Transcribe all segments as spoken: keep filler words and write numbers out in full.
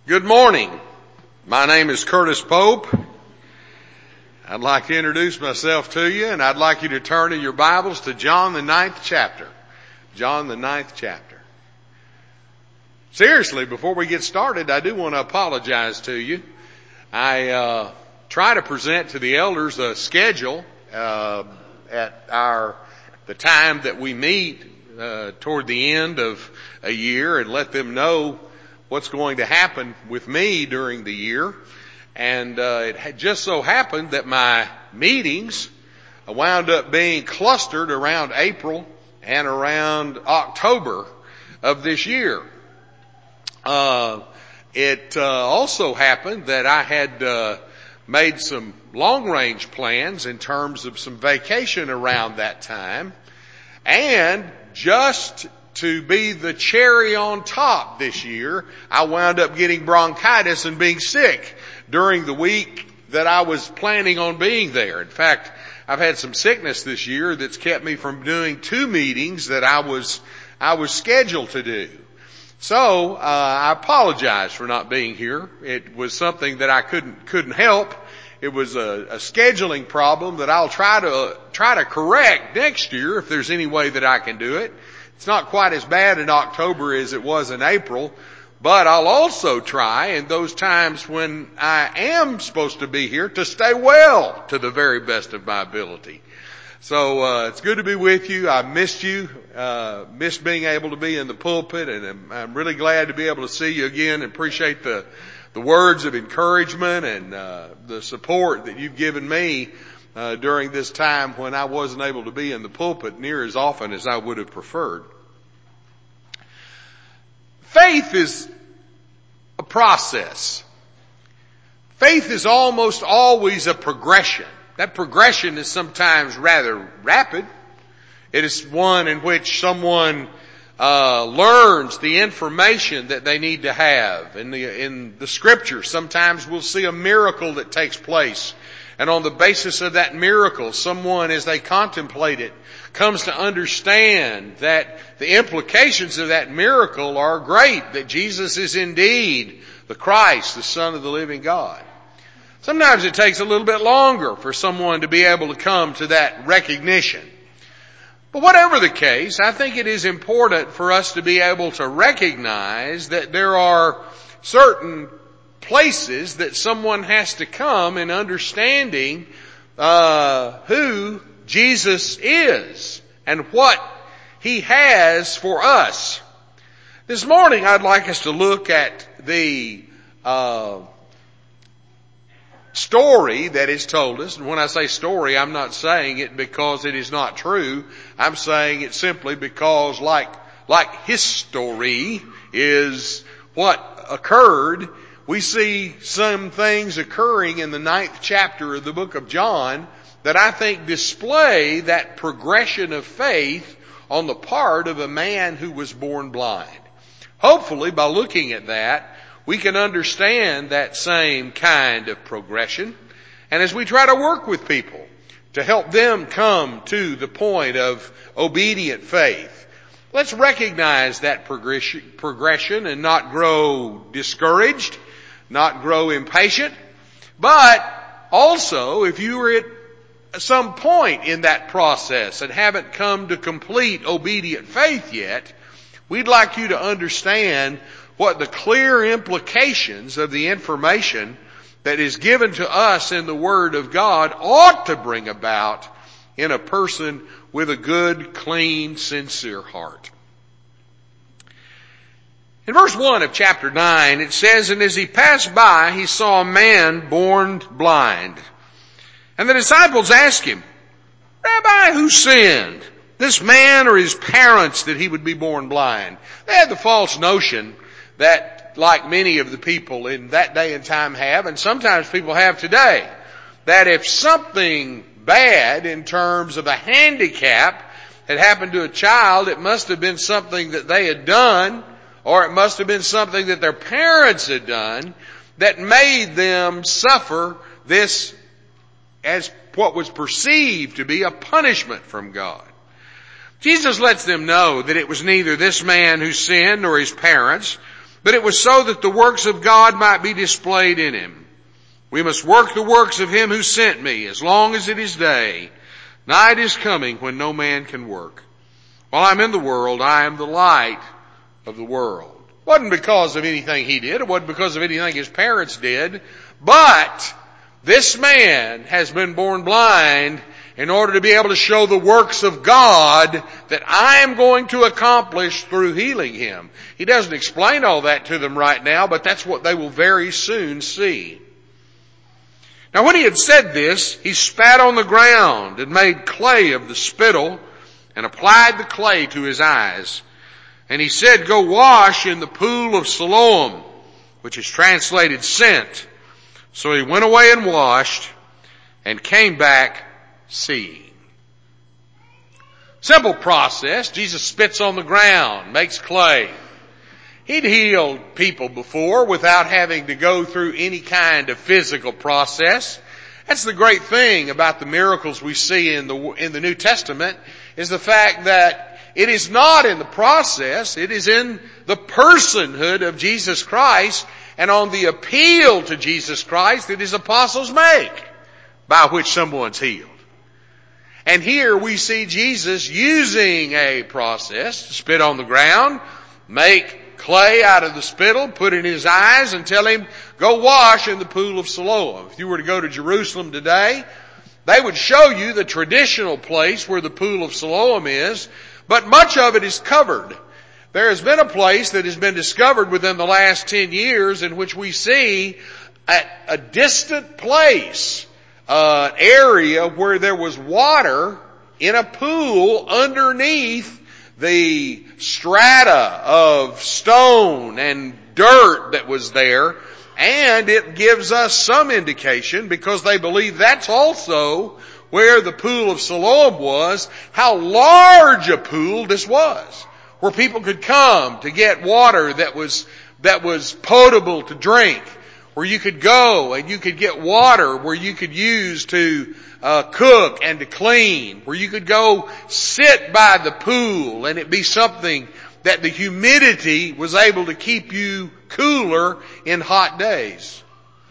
Good morning. My name is Curtis Pope. I'd like to introduce myself to you, and I'd like you to turn in your Bibles to John the ninth chapter. John the ninth chapter. Seriously, before we get started, I do want to apologize to you. I uh try to present to the elders a schedule uh at our the time that we meet uh toward the end of a year and let them know what's going to happen with me during the year. And uh it had just so happened that my meetings wound up being clustered around April and around October of this year. Uh it uh also happened that I had uh made some long-range plans in terms of some vacation around that time. And just to be the cherry on top this year, I wound up getting bronchitis and being sick during the week that I was planning on being there. In fact, I've had some sickness this year that's kept me from doing two meetings that I was, I was scheduled to do. So, uh, I apologize for not being here. It was something that I couldn't, couldn't help. It was a, a scheduling problem that I'll try to, uh, try to correct next year if there's any way that I can do it. It's not quite as bad in October as it was in April, but I'll also try in those times when I am supposed to be here to stay well to the very best of my ability. So, uh, it's good to be with you. I missed you, uh, missed being able to be in the pulpit, and I'm, I'm really glad to be able to see you again and appreciate the, the words of encouragement and, uh, the support that you've given me, uh, during this time when I wasn't able to be in the pulpit near as often as I would have preferred. Faith is a process. Faith is almost always a progression. That progression is sometimes rather rapid. It is one in which someone uh learns the information that they need to have. In the in the scripture, sometimes we'll see a miracle that takes place. And on the basis of that miracle, someone, as they contemplate it, comes to understand that the implications of that miracle are great, that Jesus is indeed the Christ, the Son of the living God. Sometimes it takes a little bit longer for someone to be able to come to that recognition. But whatever the case, I think it is important for us to be able to recognize that there are certain places that someone has to come in understanding uh who Jesus is and what He has for us. This morning I'd like us to look at the uh story that is told us. And when I say story, I'm not saying it because it is not true. I'm saying it simply because like like history is what occurred. We see some things occurring in the ninth chapter of the book of John that I think display that progression of faith on the part of a man who was born blind. Hopefully, by looking at that, we can understand that same kind of progression. And as we try to work with people to help them come to the point of obedient faith, let's recognize that progression, progression and not grow discouraged, not grow impatient. But also, if you are at some point in that process and haven't come to complete obedient faith yet, we'd like you to understand what the clear implications of the information that is given to us in the Word of God ought to bring about in a person with a good, clean, sincere heart. In verse one of chapter nine, it says, "And as he passed by, he saw a man born blind. And the disciples asked him, 'Rabbi, who sinned, this man or his parents, that he would be born blind?'" They had the false notion that, like many of the people in that day and time have, and sometimes people have today, that if something bad in terms of a handicap had happened to a child, it must have been something that they had done, or it must have been something that their parents had done that made them suffer this as what was perceived to be a punishment from God. Jesus lets them know that it was neither this man who sinned nor his parents, but it was so that the works of God might be displayed in him. We must work the works of him who sent me as long as it is day. Night is coming when no man can work. While I'm in the world, I am the light of the world. It wasn't because of anything he did. It wasn't because of anything his parents did. But this man has been born blind in order to be able to show the works of God that I am going to accomplish through healing him. He doesn't explain all that to them right now, but that's what they will very soon see. Now when he had said this, he spat on the ground and made clay of the spittle and applied the clay to his eyes. And he said, go wash in the pool of Siloam, which is translated sent. So he went away and washed and came back seeing. Simple process. Jesus spits on the ground, makes clay. He'd healed people before without having to go through any kind of physical process. That's the great thing about the miracles we see in the, in the New Testament, is the fact that it is not in the process, it is in the personhood of Jesus Christ and on the appeal to Jesus Christ that his apostles make by which someone's healed. And here we see Jesus using a process to spit on the ground, make clay out of the spittle, put it in his eyes, and tell him, go wash in the pool of Siloam. If you were to go to Jerusalem today, they would show you the traditional place where the pool of Siloam is, but much of it is covered. There has been a place that has been discovered within the last ten years in which we see at a distant place, uh, an area where there was water in a pool underneath the strata of stone and dirt that was there, and it gives us some indication, because they believe that's also where the pool of Siloam was, how large a pool this was, where people could come to get water that was that was potable to drink, where you could go and you could get water where you could use to uh, cook and to clean, where you could go sit by the pool and it be something that the humidity was able to keep you cooler in hot days.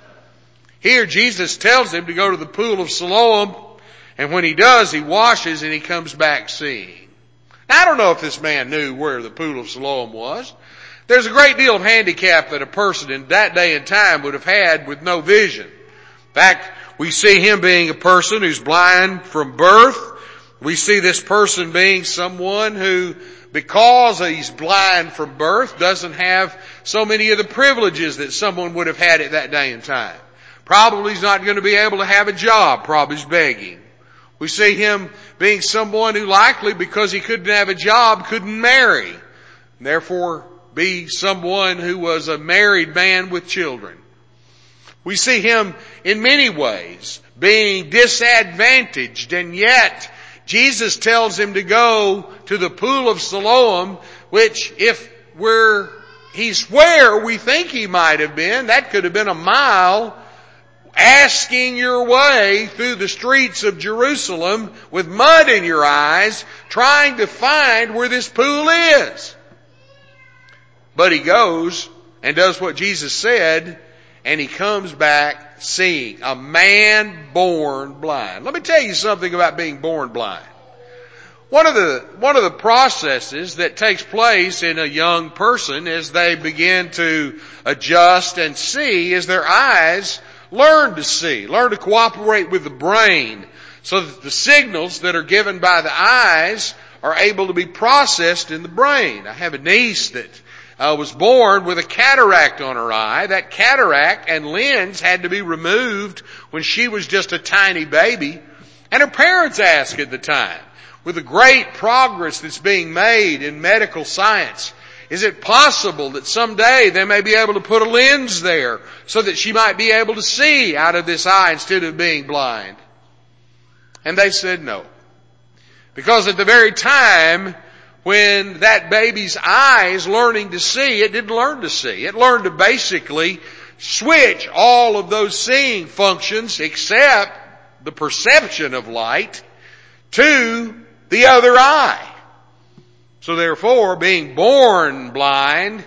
Here Jesus tells him to go to the pool of Siloam, and when he does, he washes and he comes back seeing. Now, I don't know if this man knew where the pool of Siloam was. There's a great deal of handicap that a person in that day and time would have had with no vision. In fact, we see him being a person who's blind from birth. We see this person being someone who, because he's blind from birth, doesn't have so many of the privileges that someone would have had at that day and time. Probably he's not going to be able to have a job. Probably he's begging. We see him being someone who likely, because he couldn't have a job, couldn't marry. And therefore, be someone who was a married man with children. We see him in many ways being disadvantaged, and yet Jesus tells him to go to the pool of Siloam, which if we're, he's where we think he might have been, that could have been a mile, asking your way through the streets of Jerusalem with mud in your eyes, trying to find where this pool is. But he goes and does what Jesus said, and he comes back seeing. A man born blind. Let me tell you something about being born blind. One of the, one of the processes that takes place in a young person as they begin to adjust and see is their eyes learn to see, learn to cooperate with the brain, so that the signals that are given by the eyes are able to be processed in the brain. I have a niece that uh, was born with a cataract on her eye. That cataract and lens had to be removed when she was just a tiny baby. And her parents asked at the time, with the great progress that's being made in medical science, is it possible that someday they may be able to put a lens there so that she might be able to see out of this eye instead of being blind? And they said no. Because at the very time when that baby's eye is learning to see, it didn't learn to see. It learned to basically switch all of those seeing functions except the perception of light to the other eye. So therefore, being born blind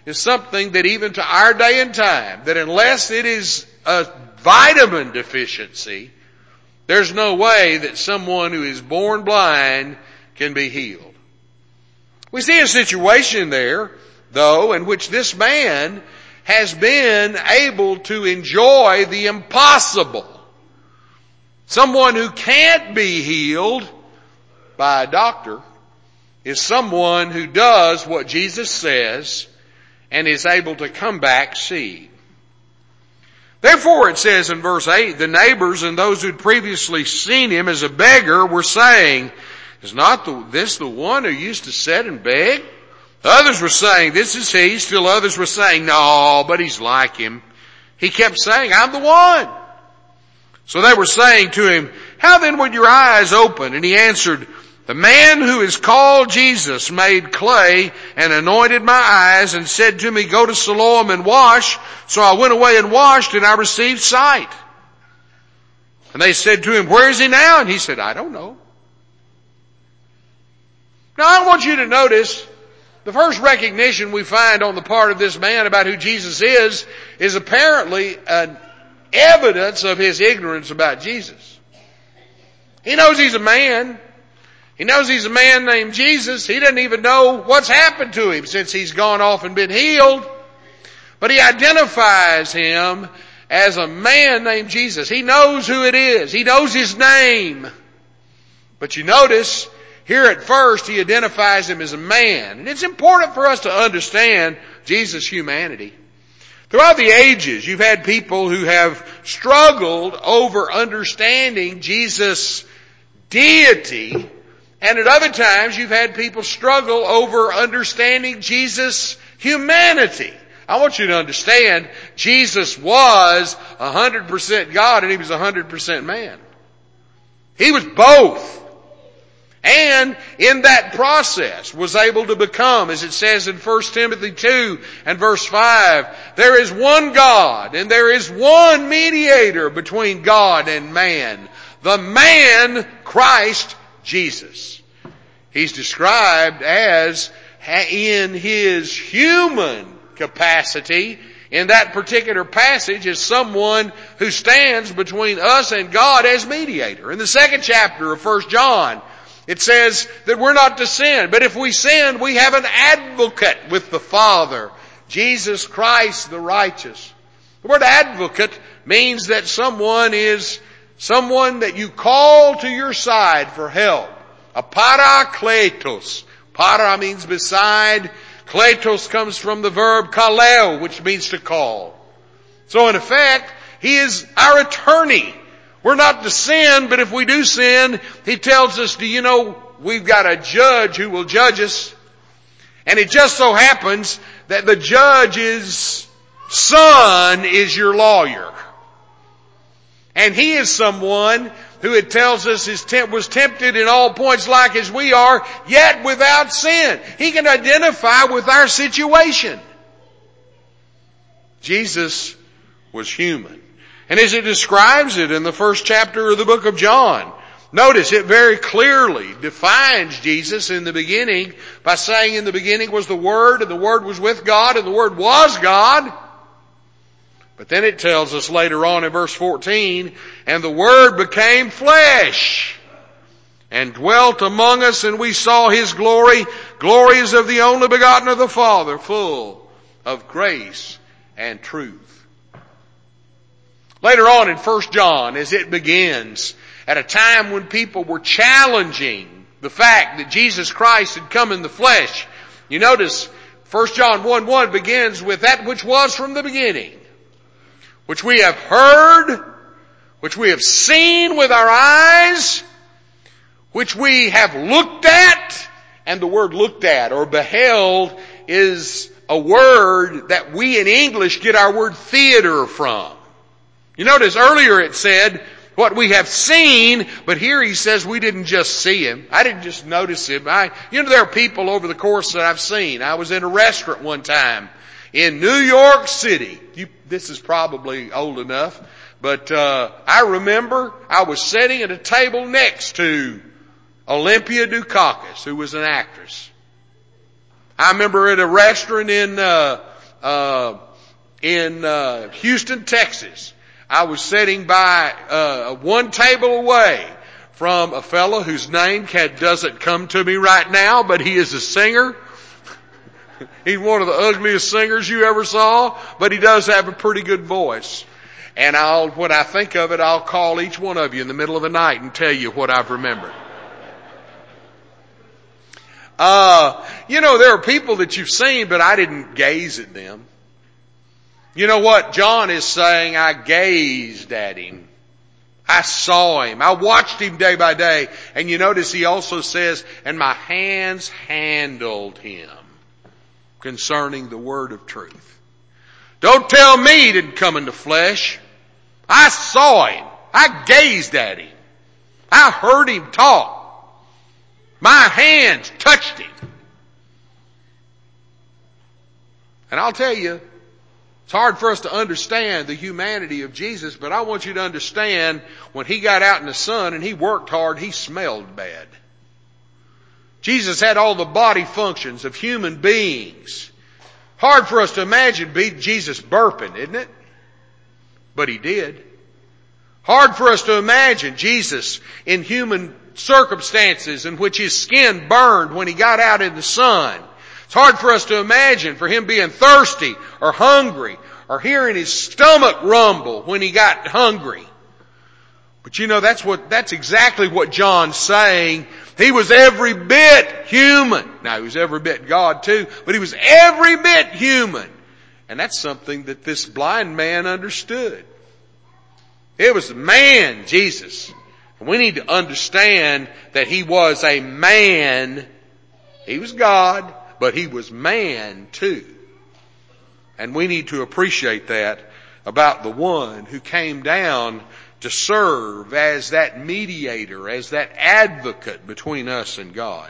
is something that even to our day and time, that unless it is a vitamin deficiency, there's no way that someone who is born blind can be healed. We see a situation there, though, in which this man has been able to enjoy the impossible. Someone who can't be healed by a doctor is someone who does what Jesus says and is able to come back seeing. Therefore, it says in verse eight, the neighbors and those who'd previously seen him as a beggar were saying, is not the, this the one who used to sit and beg? Others were saying, this is he. Still others were saying, no, but he's like him. He kept saying, I'm the one. So they were saying to him, how then would your eyes open? And he answered, the man who is called Jesus made clay and anointed my eyes and said to me, go to Siloam and wash. So I went away and washed and I received sight. And they said to him, where is he now? And he said, I don't know. Now I want you to notice the first recognition we find on the part of this man about who Jesus is, is apparently an evidence of his ignorance about Jesus. He knows he's a man. He knows he's a man named Jesus. He doesn't even know what's happened to him since he's gone off and been healed. But he identifies him as a man named Jesus. He knows who it is. He knows his name. But you notice, here at first, he identifies him as a man. And it's important for us to understand Jesus' humanity. Throughout the ages, you've had people who have struggled over understanding Jesus' deity. And at other times, you've had people struggle over understanding Jesus' humanity. I want you to understand, Jesus was one hundred percent God and he was one hundred percent man. He was both. And in that process was able to become, as it says in First Timothy two and verse five, there is one God and there is one mediator between God and man, the man Christ Jesus. He's described as, in his human capacity, in that particular passage, as someone who stands between us and God as mediator. In the second chapter of First John, it says that we're not to sin, but if we sin, we have an advocate with the Father, Jesus Christ the righteous. The word advocate means that someone is someone that you call to your side for help. A parakletos. Para means beside. Kletos comes from the verb kaleo, which means to call. So in effect, he is our attorney. We're not to sin, but if we do sin, he tells us, do you know, we've got a judge who will judge us. And it just so happens that the judge's son is your lawyer. And he is someone who it tells us is temp- was tempted in all points like as we are, yet without sin. He can identify with our situation. Jesus was human. And as it describes it in the first chapter of the book of John, notice it very clearly defines Jesus in the beginning by saying in the beginning was the Word, and the Word was with God, and the Word was God. But then it tells us later on in verse fourteen, and the Word became flesh and dwelt among us, and we saw His glory. Glory is of the only begotten of the Father, full of grace and truth. Later on in First John, as it begins, at a time when people were challenging the fact that Jesus Christ had come in the flesh, you notice First John one one begins with that which was from the beginning, which we have heard, which we have seen with our eyes, which we have looked at. And the word looked at or beheld is a word that we in English get our word theater from. You notice earlier it said what we have seen, but here he says we didn't just see him. I didn't just notice him. I, you know, there are people over the course that I've seen. I was in a restaurant one time in New York City. You, this is probably old enough, but uh I remember I was sitting at a table next to Olympia Dukakis, who was an actress. I remember at a restaurant in uh uh, in uh, Houston, Texas. I was sitting by uh, one table away from a fellow whose name doesn't come to me right now, but he is a singer. He's one of the ugliest singers you ever saw, but he does have a pretty good voice. And I'll, when I think of it, I'll call each one of you in the middle of the night and tell you what I've remembered. Uh, you know, there are people that you've seen, but I didn't gaze at them. You know what John is saying? I gazed at him. I saw him. I watched him day by day. And you notice he also says, and my hands handled him concerning the word of truth. Don't tell me he didn't come in the flesh. I saw him. I gazed at him. I heard him talk. My hands touched him. And I'll tell you, it's hard for us to understand the humanity of Jesus, but I want you to understand when he got out in the sun and he worked hard, he smelled bad. Jesus had all the body functions of human beings. Hard for us to imagine Jesus burping, isn't it? But he did. Hard for us to imagine Jesus in human circumstances in which his skin burned when he got out in the sun. It's hard for us to imagine for him being thirsty or hungry or hearing his stomach rumble when he got hungry. But you know, that's what, that's exactly what John's saying. He was every bit human. Now, he was every bit God too, but he was every bit human. And that's something that this blind man understood. It was man, Jesus. And we need to understand that he was a man. He was God, but he was man too. And we need to appreciate that about the one who came down to serve as that mediator, as that advocate between us and God.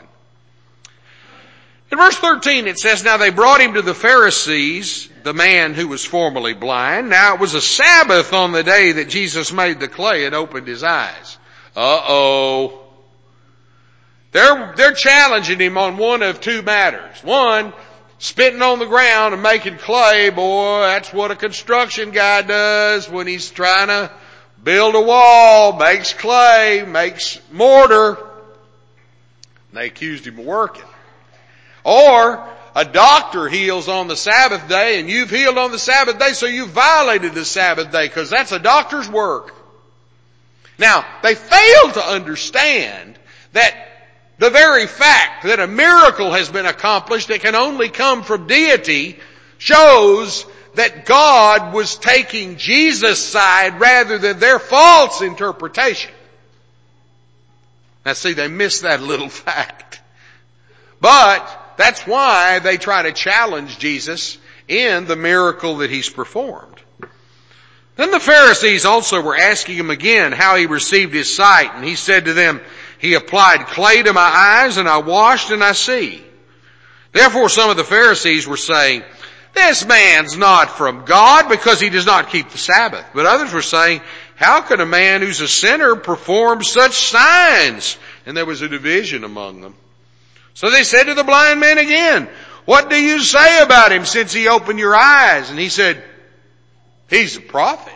In verse thirteen it says, now they brought him to the Pharisees, the man who was formerly blind. Now it was a Sabbath on the day that Jesus made the clay and opened his eyes. Uh-oh. They're, they're challenging him on one of two matters. One, spitting on the ground and making clay, boy, that's what a construction guy does when he's trying to build a wall, makes clay, makes mortar. And they accused him of working. Or a doctor heals on the Sabbath day and you've healed on the Sabbath day, so you violated the Sabbath day because that's a doctor's work. Now, they fail to understand that the very fact that a miracle has been accomplished that can only come from deity shows that God was taking Jesus' side rather than their false interpretation. Now see, they missed that little fact. But that's why they try to challenge Jesus in the miracle that he's performed. Then the Pharisees also were asking him again how he received his sight. And he said to them, he applied clay to my eyes and I washed and I see. Therefore some of the Pharisees were saying, this man's not from God because he does not keep the Sabbath. But others were saying, how can a man who's a sinner perform such signs? And there was a division among them. So they said to the blind man again, what do you say about him since he opened your eyes? And he said, he's a prophet.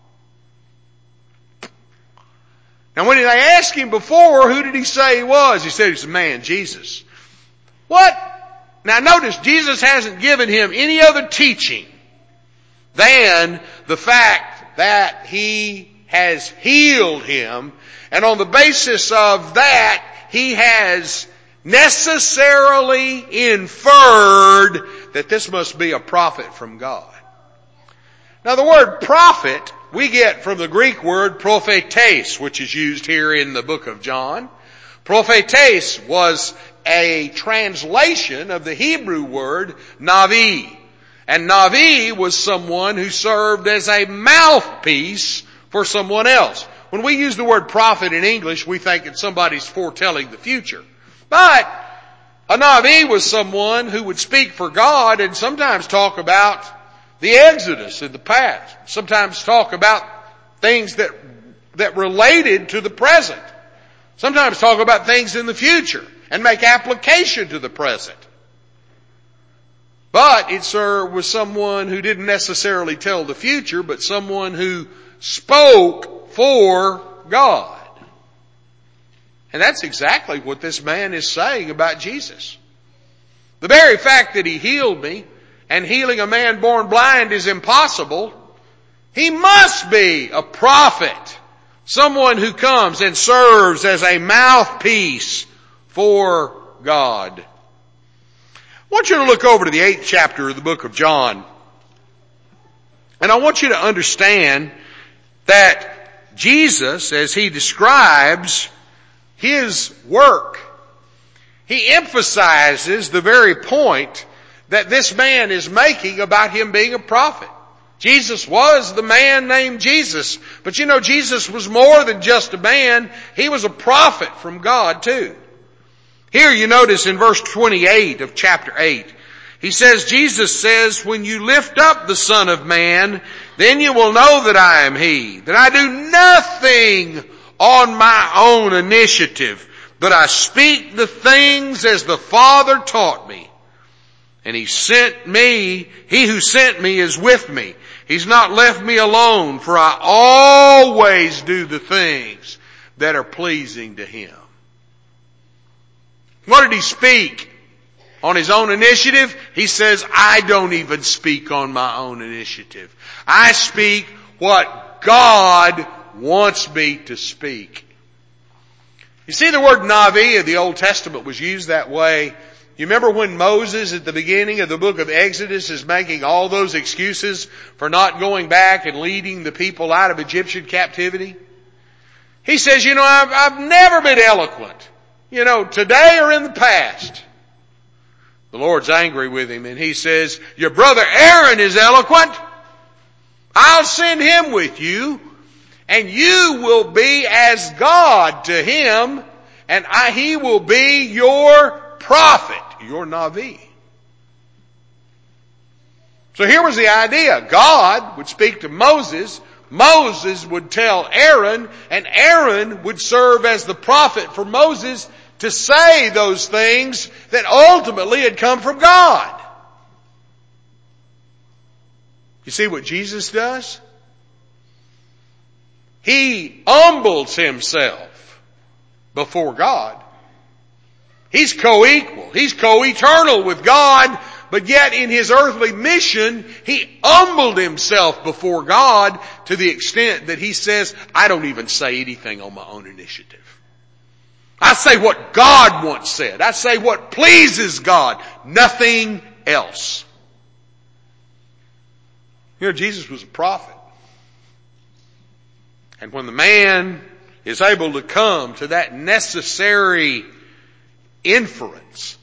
Now when they asked him before, who did he say he was? He said he's a man, Jesus. What? Now notice, Jesus hasn't given him any other teaching than the fact that he has healed him. And on the basis of that, he has necessarily inferred that this must be a prophet from God. Now the word prophet we get from the Greek word prophetes, which is used here in the book of John. Prophetes was a translation of the Hebrew word navi. And navi was someone who served as a mouthpiece for someone else. When we use the word prophet in English, we think that somebody's foretelling the future. But a navi was someone who would speak for God and sometimes talk about the Exodus in the past. Sometimes talk about things that, that related to the present. Sometimes talk about things in the future and make application to the present. But it, sir, was someone who didn't necessarily tell the future, but someone who spoke for God. And that's exactly what this man is saying about Jesus. The very fact that he healed me, and healing a man born blind is impossible, he must be a prophet. Someone who comes and serves as a mouthpiece for God. I want you to look over to the eighth chapter of the book of John. And I want you to understand that Jesus, as he describes his work, he emphasizes the very point that this man is making about him being a prophet. Jesus was the man named Jesus. But you know, Jesus was more than just a man. He was a prophet from God too. Here you notice in verse twenty-eight of chapter eight, he says, Jesus says, when you lift up the Son of Man, then you will know that I am He, that I do nothing on my own initiative, but I speak the things as the Father taught me. And He sent me, He who sent me is with me. He's not left me alone, for I always do the things that are pleasing to Him. What did He speak? On His own initiative? He says, I don't even speak on my own initiative. I speak what God wants me to speak. You see, the word Navi of the Old Testament was used that way. You remember when Moses at the beginning of the book of Exodus is making all those excuses for not going back and leading the people out of Egyptian captivity? He says, you know, I've, I've never been eloquent, you know, today or in the past. The Lord's angry with him and He says, your brother Aaron is eloquent. I'll send him with you and you will be as God to him and I, he will be your prophet, your Navi. So here was the idea. God would speak to Moses. Moses would tell Aaron, and Aaron would serve as the prophet for Moses to say those things that ultimately had come from God. You see what Jesus does? He humbles Himself before God. He's co-equal. He's co-eternal with God. But yet in His earthly mission, He humbled Himself before God to the extent that He says, I don't even say anything on my own initiative. I say what God wants said. I say what pleases God. Nothing else. You know, Jesus was a prophet. And when the man is able to come to that necessary inference,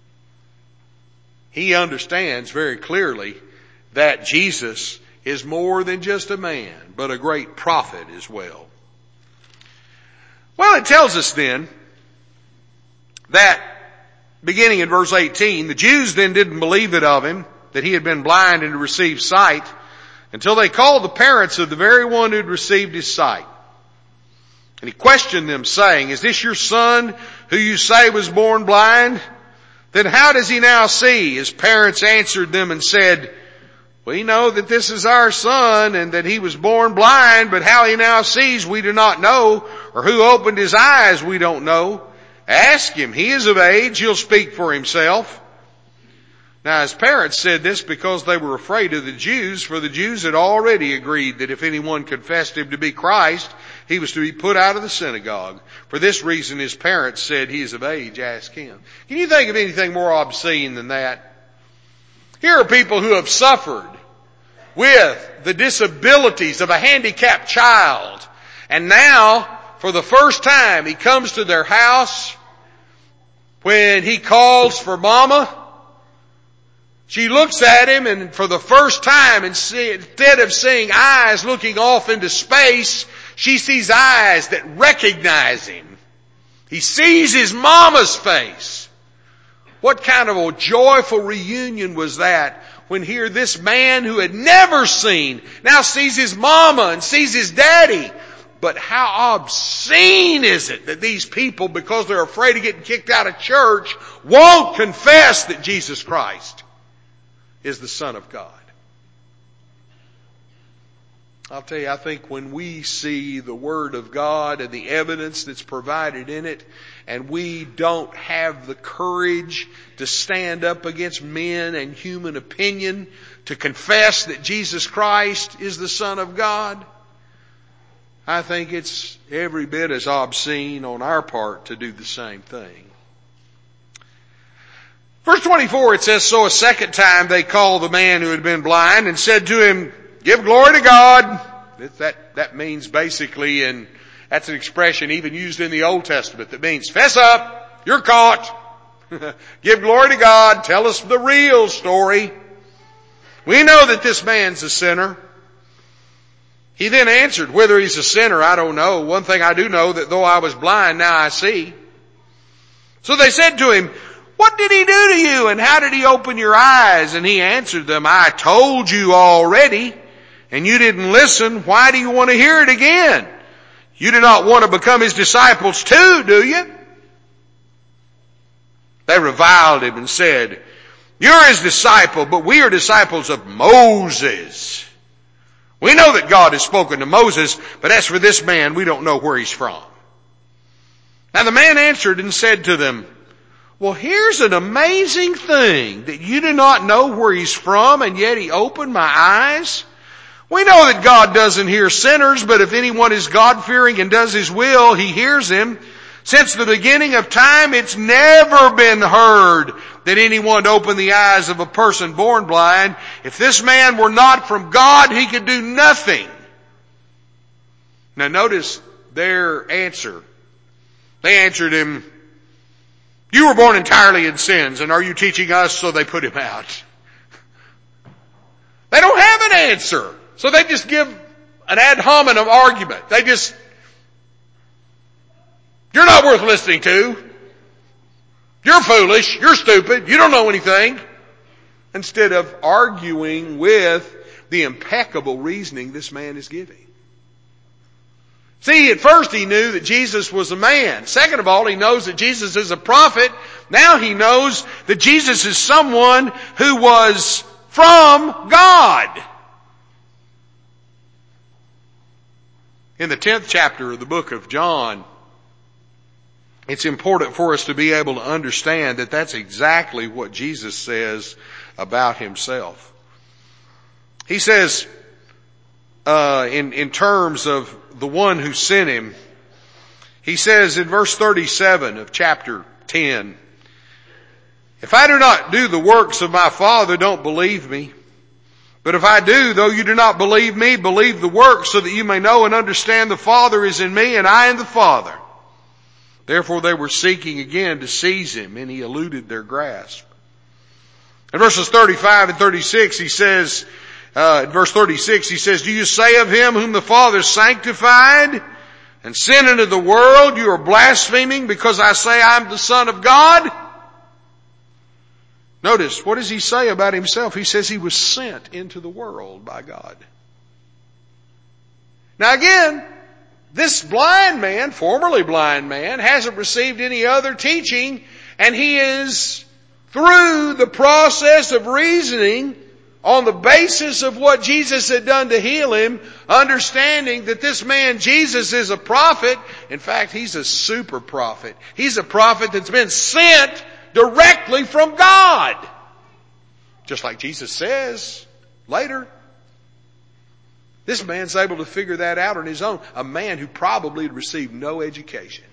he understands very clearly that Jesus is more than just a man, but a great prophet as well. Well, it tells us then that, beginning in verse eighteen, the Jews then didn't believe it of Him, that He had been blind and to receive sight, until they called the parents of the very one who had received his sight. And He questioned them, saying, is this your son who you say was born blind? Then how does he now see? His parents answered them and said, we know that this is our son and that he was born blind, but how he now sees we do not know, or who opened his eyes we don't know. Ask him. He is of age. He'll speak for himself. Now his parents said this because they were afraid of the Jews, for the Jews had already agreed that if anyone confessed Him to be Christ, he was to be put out of the synagogue. For this reason his parents said, he is of age, ask him. Can you think of anything more obscene than that? Here are people who have suffered with the disabilities of a handicapped child. And now, for the first time, he comes to their house. When he calls for mama, she looks at him, and for the first time, instead of seeing eyes looking off into space, she sees eyes that recognize him. He sees his mama's face. What kind of a joyful reunion was that when here this man who had never seen now sees his mama and sees his daddy. But how obscene is it that these people, because they're afraid of getting kicked out of church, won't confess that Jesus Christ is the Son of God. I'll tell you, I think when we see the Word of God and the evidence that's provided in it, and we don't have the courage to stand up against men and human opinion to confess that Jesus Christ is the Son of God, I think it's every bit as obscene on our part to do the same thing. Verse twenty-four, it says, "So a second time they called the man who had been blind and said to him, 'Give glory to God.'" That, that means basically, and that's an expression even used in the Old Testament that means, fess up, you're caught. Give glory to God. Tell us the real story. We know that this man's a sinner. He then answered, "Whether he's a sinner, I don't know. One thing I do know, that though I was blind, now I see." So they said to him, "What did he do to you, and how did he open your eyes?" And he answered them, "I told you already, and you didn't listen. Why do you want to hear it again? You do not want to become his disciples too, do you?" They reviled him and said, "You're his disciple, but we are disciples of Moses. We know that God has spoken to Moses, but as for this man, we don't know where he's from." Now the man answered and said to them, "Well, here's an amazing thing, that you do not know where he's from, and yet he opened my eyes. We know that God doesn't hear sinners, but if anyone is God-fearing and does his will, he hears him. Since the beginning of time, it's never been heard that anyone opened the eyes of a person born blind. If this man were not from God, he could do nothing." Now notice their answer. They answered him, "You were born entirely in sins, and are you teaching us?" So they put him out. They don't have an answer. So they just give an ad hominem argument. They just, "You're not worth listening to. You're foolish. You're stupid. You don't know anything." Instead of arguing with the impeccable reasoning this man is giving. See, at first he knew that Jesus was a man. Second of all, he knows that Jesus is a prophet. Now he knows that Jesus is someone who was from God. In the tenth chapter of the book of John, it's important for us to be able to understand that that's exactly what Jesus says about himself. He says, uh, in, in terms of the one who sent him, he says in verse thirty-seven of chapter ten, "If I do not do the works of my Father, don't believe me. But if I do, though you do not believe me, believe the works, so that you may know and understand the Father is in me and I in the Father." Therefore they were seeking again to seize him, and he eluded their grasp. In verses thirty-five and thirty-six, he says, uh, in verse thirty-six, he says, "Do you say of him whom the Father sanctified and sent into the world, you are blaspheming because I say I'm the Son of God?" Notice, what does he say about himself? He says he was sent into the world by God. Now again, this blind man, formerly blind man, hasn't received any other teaching, and he is, through the process of reasoning on the basis of what Jesus had done to heal him, understanding that this man Jesus is a prophet. In fact, he's a super prophet. He's a prophet that's been sent directly from God. Just like Jesus says later. This man's able to figure that out on his own. A man who probably had received no education.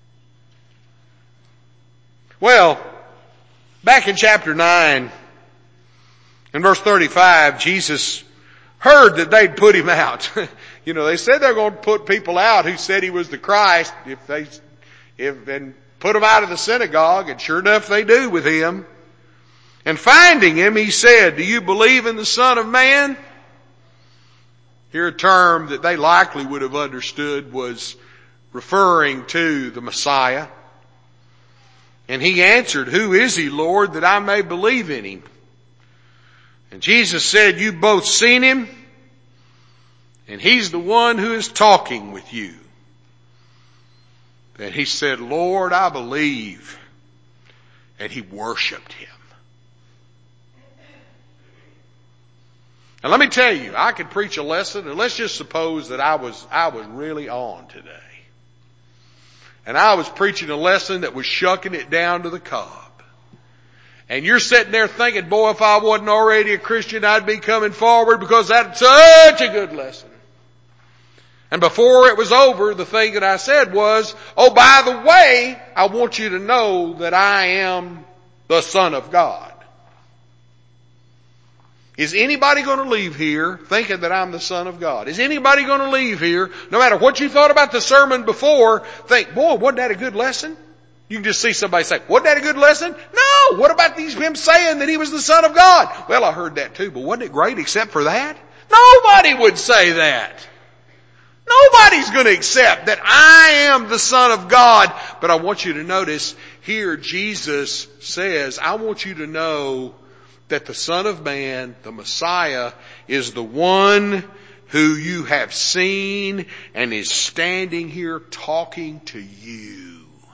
Well, back in chapter nine, in verse thirty-five, Jesus heard that they'd put him out. You know, they said they're going to put people out who said he was the Christ, if they, if, and put him out of the synagogue, and sure enough they do with him. And finding him, he said, "Do you believe in the Son of Man?" Here a term that they likely would have understood was referring to the Messiah. And he answered, "Who is he, Lord, that I may believe in him?" And Jesus said, "You've both seen him, and he's the one who is talking with you." And he said, "Lord, I believe." And he worshiped him. And let me tell you, I could preach a lesson, and let's just suppose that I was, I was really on today. And I was preaching a lesson that was shucking it down to the cob. And you're sitting there thinking, boy, if I wasn't already a Christian, I'd be coming forward because that's such a good lesson. And before it was over, the thing that I said was, oh, by the way, I want you to know that I am the Son of God. Is anybody going to leave here thinking that I'm the Son of God? Is anybody going to leave here, no matter what you thought about the sermon before, think, boy, wasn't that a good lesson? You can just see somebody say, wasn't that a good lesson? No! What about these him saying that he was the Son of God? Well, I heard that too, but wasn't it great except for that? Nobody would say that. Nobody's going to accept that I am the Son of God. But I want you to notice here Jesus says, I want you to know that the Son of Man, the Messiah, is the one who you have seen and is standing here talking to you.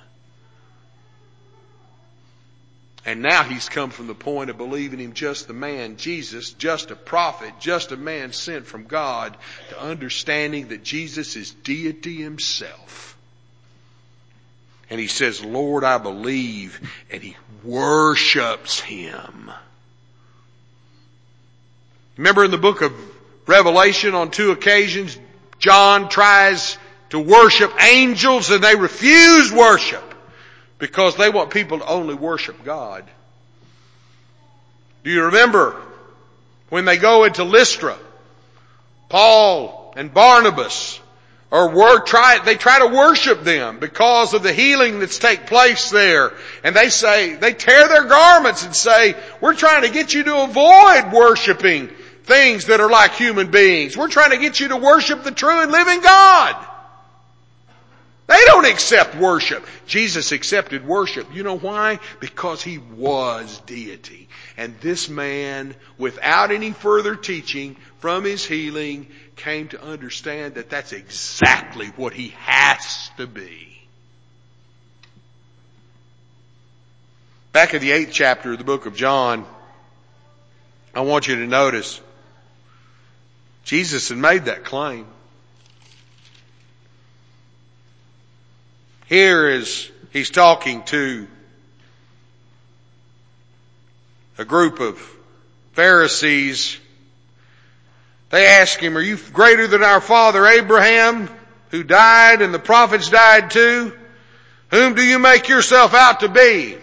And now he's come from the point of believing him just the man, Jesus, just a prophet, just a man sent from God, to understanding that Jesus is deity himself. And he says, Lord, I believe, and he worships him. Remember in the book of Revelation on two occasions, John tries to worship angels and they refuse worship. Because they want people to only worship God. Do you remember when they go into Lystra, Paul and Barnabas are wor- try, they try to worship them because of the healing that's take place there. And they say, they tear their garments and say, we're trying to get you to avoid worshiping things that are like human beings. We're trying to get you to worship the true and living God. They don't accept worship. Jesus accepted worship. You know why? Because he was deity. And this man, without any further teaching from his healing, came to understand that that's exactly what he has to be. Back in the eighth chapter of the book of John, I want you to notice Jesus had made that claim. Here is, he's talking to a group of Pharisees. They ask him, are you greater than our father Abraham, who died and the prophets died too? Whom do you make yourself out to be?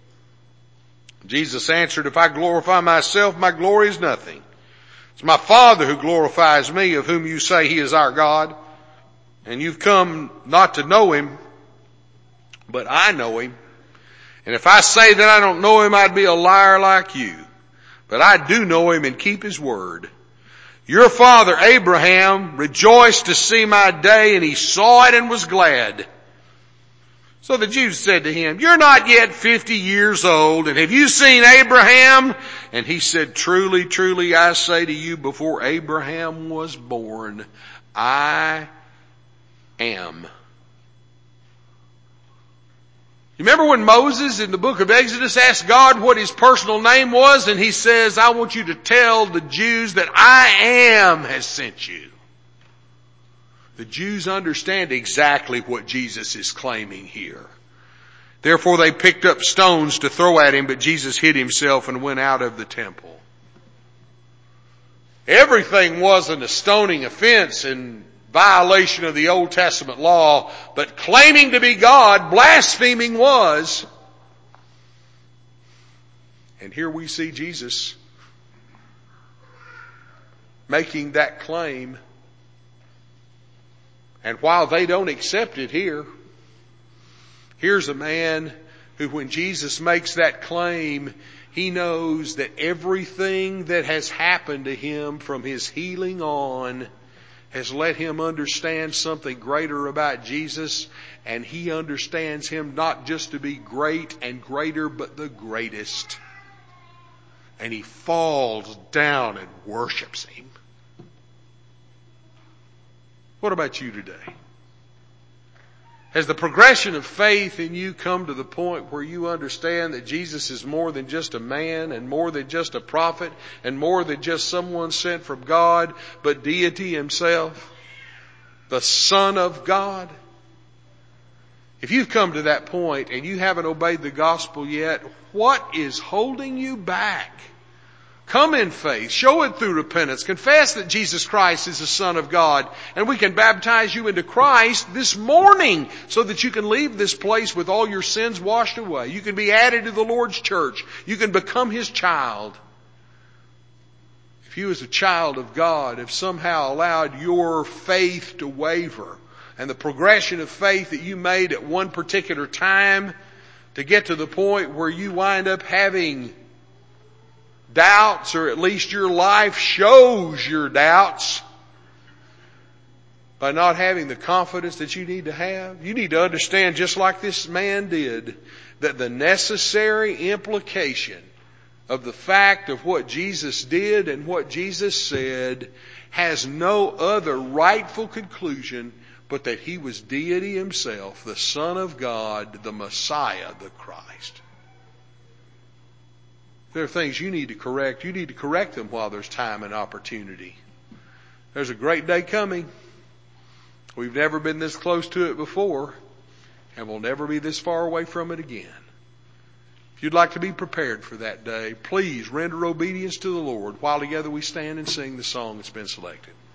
Jesus answered, if I glorify myself, my glory is nothing. It's my Father who glorifies me, of whom you say he is our God. And you've come not to know him, but I know him. And if I say that I don't know him, I'd be a liar like you. But I do know him and keep his word. Your father Abraham rejoiced to see my day, and he saw it and was glad. So the Jews said to him, you're not yet fifty years old, and have you seen Abraham? And he said, truly, truly, I say to you, before Abraham was born, I am. You remember when Moses in the book of Exodus asked God what his personal name was, and he says, I want you to tell the Jews that I am has sent you. The Jews understand exactly what Jesus is claiming here. Therefore they picked up stones to throw at him, but Jesus hid himself and went out of the temple. Everything wasn't a stoning offense in violation of the Old Testament law, but claiming to be God, blaspheming was. And here we see Jesus making that claim. And while they don't accept it here, here's a man who, when Jesus makes that claim, he knows that everything that has happened to him from his healing on has let him understand something greater about Jesus, and he understands him not just to be great and greater, but the greatest. And he falls down and worships him. What about you today? Has the progression of faith in you come to the point where you understand that Jesus is more than just a man and more than just a prophet and more than just someone sent from God, but deity himself, the Son of God? If you've come to that point and you haven't obeyed the gospel yet, what is holding you back? Come in faith. Show it through repentance. Confess that Jesus Christ is the Son of God. And we can baptize you into Christ this morning so that you can leave this place with all your sins washed away. You can be added to the Lord's church. You can become His child. If you as a child of God have somehow allowed your faith to waver and the progression of faith that you made at one particular time to get to the point where you wind up having doubts, or at least your life shows your doubts by not having the confidence that you need to have. You need to understand, just like this man did, that the necessary implication of the fact of what Jesus did and what Jesus said has no other rightful conclusion but that He was deity Himself, the Son of God, the Messiah, the Christ. There are things you need to correct. You need to correct them while there's time and opportunity. There's a great day coming. We've never been this close to it before, and we'll never be this far away from it again. If you'd like to be prepared for that day, please render obedience to the Lord while together we stand and sing the song that's been selected.